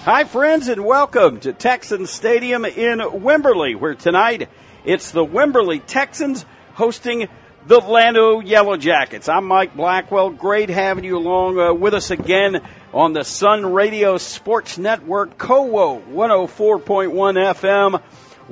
Hi, friends, and welcome to Texans Stadium in Wimberley, where tonight it's the Wimberley Texans hosting the Orlando Yellow Jackets. I'm Mike Blackwell. Great having you along with us again on the Sun Radio Sports Network, KOWO 104.1 FM,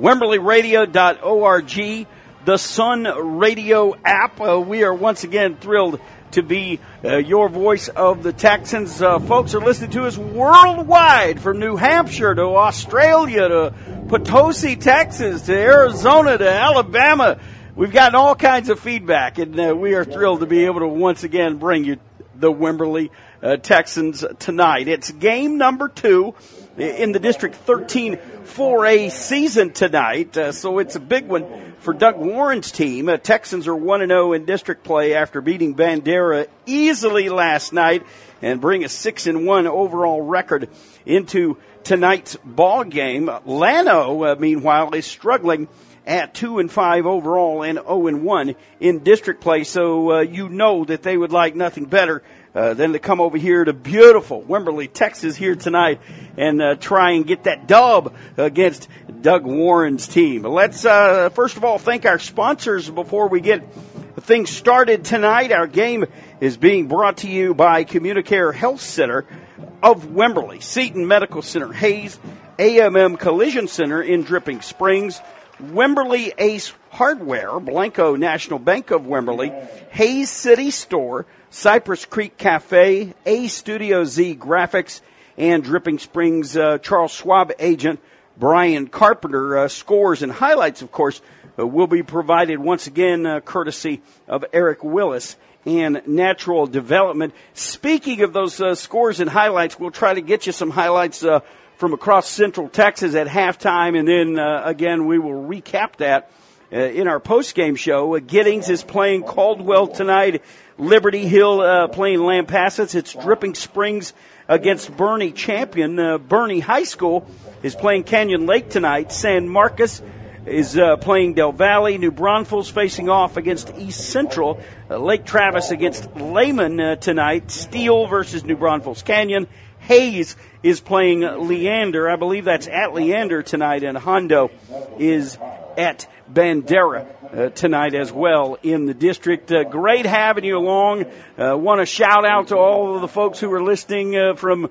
WimberleyRadio.org, the Sun Radio app. We are once again thrilled to be your voice of the Texans. Folks are listening to us worldwide, from New Hampshire to Australia to Potosi, Texas, to Arizona to Alabama. We've gotten all kinds of feedback, and we are thrilled to be able to once again bring you the Wimberley Texans tonight. It's game number 2 in the District 13 4A season tonight, so it's a big one for Doug Warren's team. Texans are 1-0 in district play after beating Bandera easily last night and bring a 6-1 overall record into tonight's ball game. Llano, meanwhile, is struggling at 2-5 overall and 0-1 in district play, so you know that they would like nothing better than to come over here to beautiful Wimberley, Texas here tonight and try and get that dub against Doug Warren's team. Let's first of all thank our sponsors before we get things started tonight. Our game is being brought to you by Communicare Health Center of Wimberley, Seton Medical Center Hayes, AMM Collision Center in Dripping Springs, Wimberley Ace Hardware, Blanco National Bank of Wimberley, Hayes City Store, Cypress Creek Cafe, A Studio Z Graphics, and Dripping Springs Charles Schwab agent Brian Carpenter. Scores and highlights, of course, will be provided once again courtesy of Eric Willis and Natural Development. Speaking of those scores and highlights, we'll try to get you some highlights from across Central Texas at halftime, and then again we will recap that in our post-game show. Giddings is playing Caldwell tonight. Liberty Hill playing Lampasas. It's Dripping Springs against Bernie Champion. Bernie High School is playing Canyon Lake tonight. San Marcos is playing Del Valle. New Braunfels facing off against East Central. Lake Travis against Lehman tonight. Steele versus New Braunfels Canyon. Hayes is playing Leander. I believe that's at Leander tonight, and Hondo is at Bandera tonight as well in the district. Great having you along. Want to shout out to all of the folks who are listening from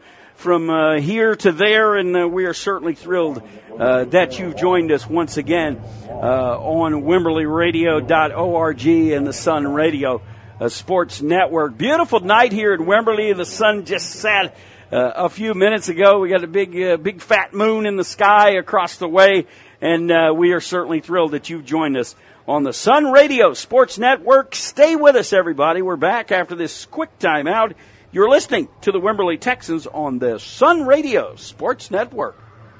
here to there, and we are certainly thrilled that you've joined us once again on WimberleyRadio.org and the Sun Radio Sports Network. Beautiful night here in Wimberley. The sun just set a few minutes ago. We got a big fat moon in the sky across the way, and we are certainly thrilled that you've joined us on the Sun Radio Sports Network. Stay with us, everybody. We're back after this quick timeout. You're listening to the Wimberley Texans on the Sun Radio Sports Network.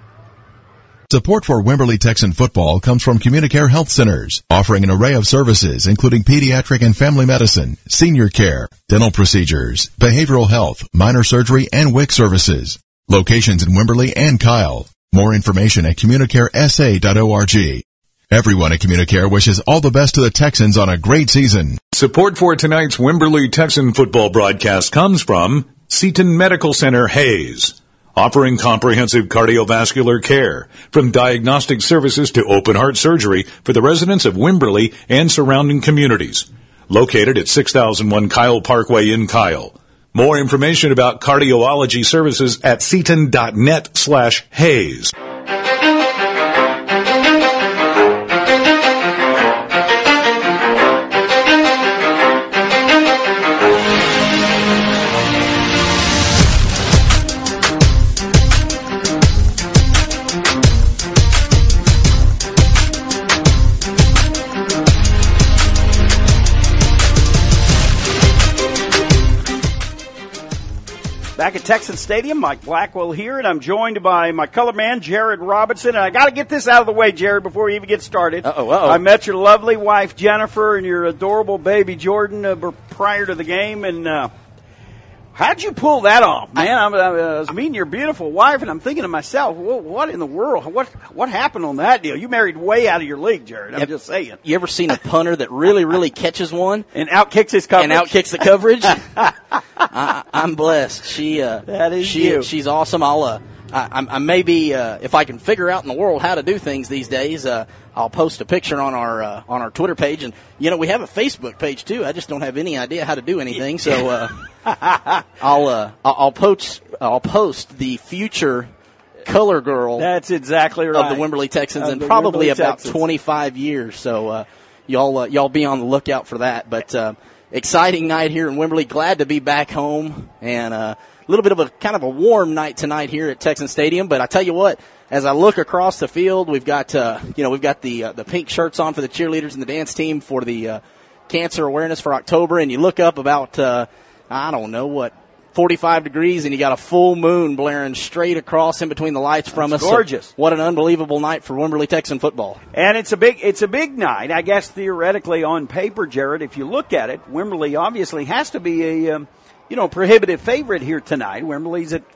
Support for Wimberley Texan football comes from Communicare Health Centers, offering an array of services including pediatric and family medicine, senior care, dental procedures, behavioral health, minor surgery, and WIC services. Locations in Wimberley and Kyle. More information at communicaresa.org. Everyone at Communicare wishes all the best to the Texans on a great season. Support for tonight's Wimberley Texan football broadcast comes from Seton Medical Center Hayes, offering comprehensive cardiovascular care, from diagnostic services to open heart surgery for the residents of Wimberley and surrounding communities. Located at 6001 Kyle Parkway in Kyle. More information about cardiology services at seton.net/Hayes. Back at Texas Stadium, Mike Blackwell here, and I'm joined by my color man, Jared Robinson. And I got to get this out of the way, Jared, before we even get started. I met your lovely wife, Jennifer, and your adorable baby, Jordan, prior to the game. And how'd you pull that off, man? I was meeting your beautiful wife, and I'm thinking to myself, well, what in the world? What happened on that deal? You married way out of your league, Jared. I'm just saying. You ever seen a punter that really, really catches one? And outkicks his coverage? And outkicks the coverage? I'm blessed. She's awesome. I maybe if I can figure out in the world how to do things these days, I'll post a picture on our Twitter page, and we have a Facebook page too. I just don't have any idea how to do anything, so I'll post the future color girl. That's exactly right. Of the Wimberley Texans in probably about 25 years. So y'all be on the lookout for that. But exciting night here in Wimberley. Glad to be back home, and a little bit of a kind of a warm night tonight here at Texan Stadium. But I tell you what, as I look across the field, we've got the pink shirts on for the cheerleaders and the dance team for the cancer awareness for October, and you look up about 45 degrees, and you got a full moon blaring straight across in between the lights from us. Gorgeous. So what an unbelievable night for Wimberley Texan football. And it's a big night. I guess theoretically on paper, Jared, if you look at it, Wimberley obviously has to be a prohibitive favorite here tonight. Wimberley's at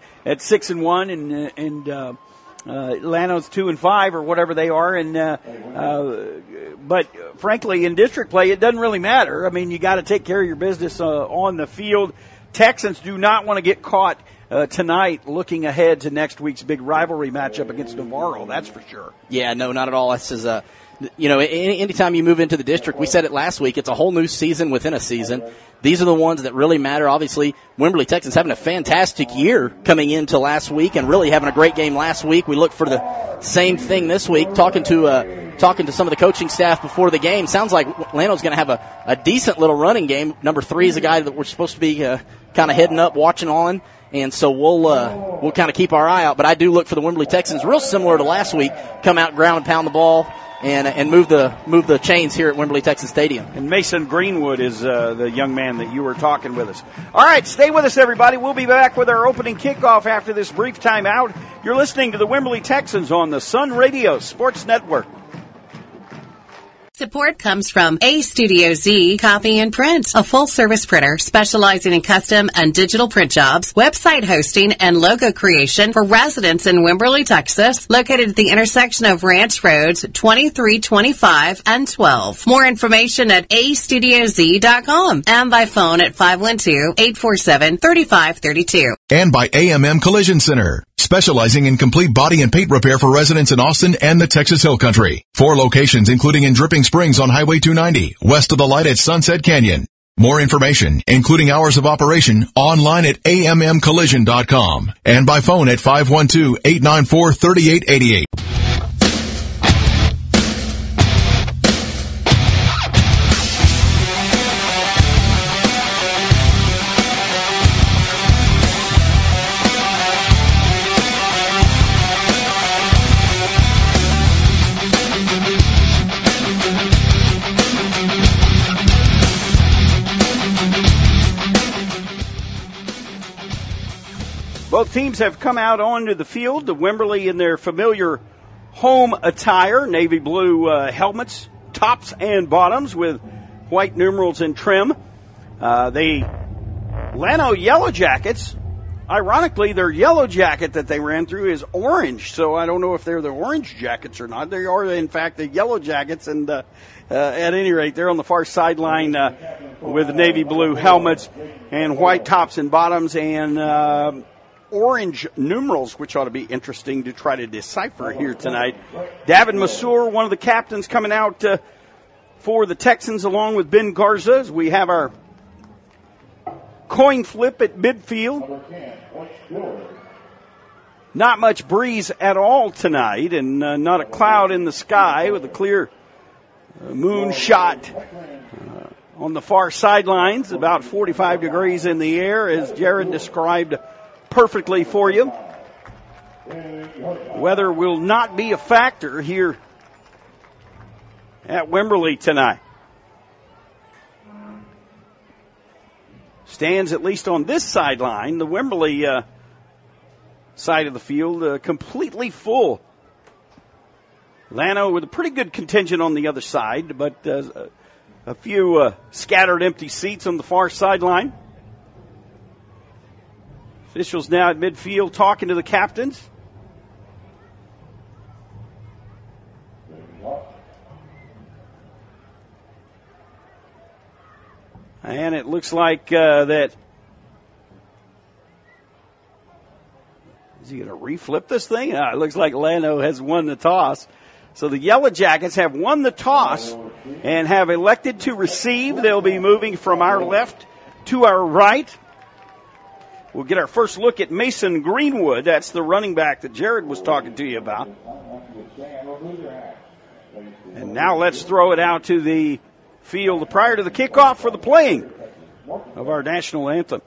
6-1 and Llano's 2-5 or whatever they are, but frankly in district play it doesn't really matter. I mean, you got to take care of your business on the field. Texans do not want to get caught tonight looking ahead to next week's big rivalry matchup against Navarro, that's for sure. Yeah, no, not at all. This is anytime you move into the district, we said it last week, it's a whole new season within a season. These are the ones that really matter. Obviously, Wimberley Texans having a fantastic year coming into last week and really having a great game last week. We look for the same thing this week. Talking to some of the coaching staff before the game, sounds like Llano's going to have a decent little running game. Number 3 is a guy that we're supposed to be kind of heading up, watching on. And so we'll kind of keep our eye out. But I do look for the Wimberley Texans, real similar to last week, come out, ground and pound the ball, and move the chains here at Wimberley Texan Stadium. And Mason Greenwood is the young man that you were talking with us. All right, stay with us, everybody. We'll be back with our opening kickoff after this brief timeout. You're listening to the Wimberley Texans on the Sun Radio Sports Network. Support comes from A Studio Z Copy and Print, a full-service printer specializing in custom and digital print jobs, website hosting, and logo creation for residents in Wimberley, Texas, located at the intersection of Ranch Roads 23, 25, and 12. More information at astudioz.com and by phone at 512-847-3532. And by AMM Collision Center, specializing in complete body and paint repair for residents in Austin and the Texas Hill Country. 4 locations, including in Dripping Springs on Highway 290, west of the light at Sunset Canyon. More information, including hours of operation, online at ammcollision.com and by phone at 512-894-3888. Both teams have come out onto the field. The Wimberley in their familiar home attire, navy blue helmets, tops and bottoms with white numerals and trim. The Llano Yellow Jackets, ironically, their yellow jacket that they ran through is orange, so I don't know if they're the orange jackets or not. They are, in fact, the yellow jackets, and at any rate, they're on the far sideline with navy blue helmets and white tops and bottoms and orange numerals, which ought to be interesting to try to decipher here tonight. Davin Masur, one of the captains, coming out for the Texans along with Ben Garza, as we have our coin flip at midfield. Not much breeze at all tonight, and not a cloud in the sky, with a clear moon shot on the far sidelines, about 45 degrees in the air, as Jared described perfectly for you. Weather will not be a factor here at Wimberley tonight. Stands, at least on this sideline, the Wimberley side of the field, completely full. Llano with a pretty good contingent on the other side, but a few scattered empty seats on the far sideline. Officials now at midfield talking to the captains. And it looks like that Is he going to reflip this thing? It looks like Llano has won the toss. So the Yellow Jackets have won the toss and have elected to receive. They'll be moving from our left to our right. We'll get our first look at Mason Greenwood. That's the running back that Jared was talking to you about. And now let's throw it out to the field prior to the kickoff for the playing of our national anthem.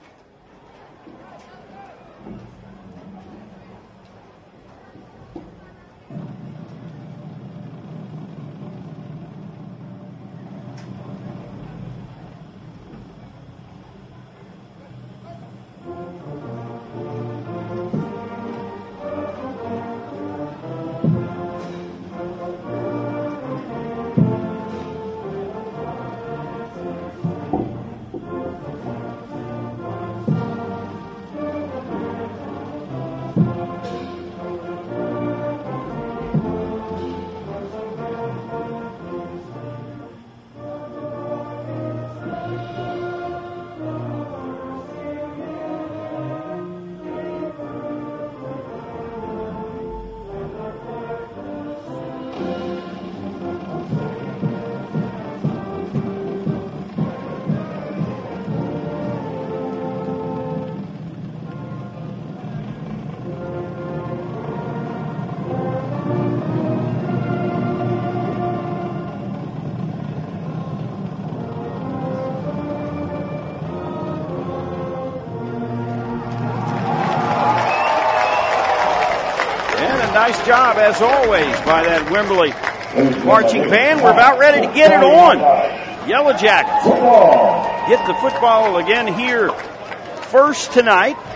Nice job, as always, by that Wimberley marching band. We're about ready to get it on. Yellow Jackets get the football again here first tonight.